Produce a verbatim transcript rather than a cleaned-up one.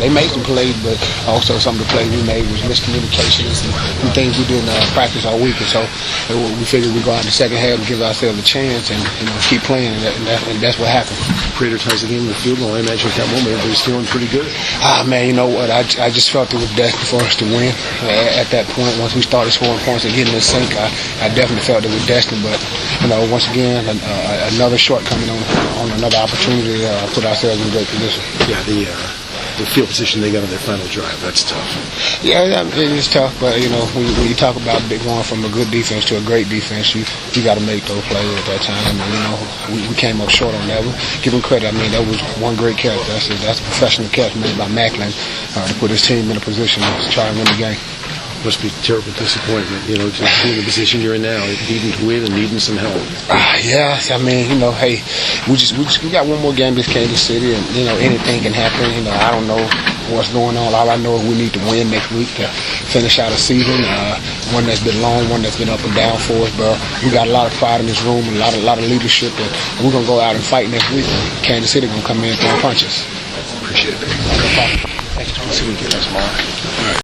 they made some plays, but also some of the plays we made was miscommunications and, and things we didn't uh, practice all week. And so uh, we figured we'd go out in the second half and give ourselves a chance and you know keep playing, and, that, and, that, and that's what happened. Prater ties it in the field goal. I imagine at that moment everybody's feeling pretty good. Ah, man, you know what? I, I just felt it was destined for us to win. Uh, at that point, once we started scoring points and getting in sync, I, I definitely felt it was destined. But you know, once again, uh, another shortcoming on on another opportunity to uh, put ourselves in a great position. Yeah, the uh, the field position they got on their final drive, that's tough. Yeah, it is tough, but you know, when you, when you talk about going from a good defense to a great defense, you you got to make those plays at that time. And you know, we, we came up short on that. We give him credit. I mean, that was one great catch. That's a, that's a professional catch made by Macklin uh, to put his team in a position to try and win the game. Must be terrible disappointment, you know, to be in the position you're in now, needing to win and needing some help. Uh, yeah, I mean, you know, hey, we just we just we got one more game against Kansas City, and you know, anything can happen. You know, I don't know what's going on. All I know is we need to win next week to finish out a season, uh, one that's been long, one that's been up and down for us. But we got a lot of pride in this room, and a lot of a lot of leadership, and we're gonna go out and fight next week. Kansas City gonna come in throwing punches. Appreciate it. No problem. Thanks. See you again tomorrow. All right.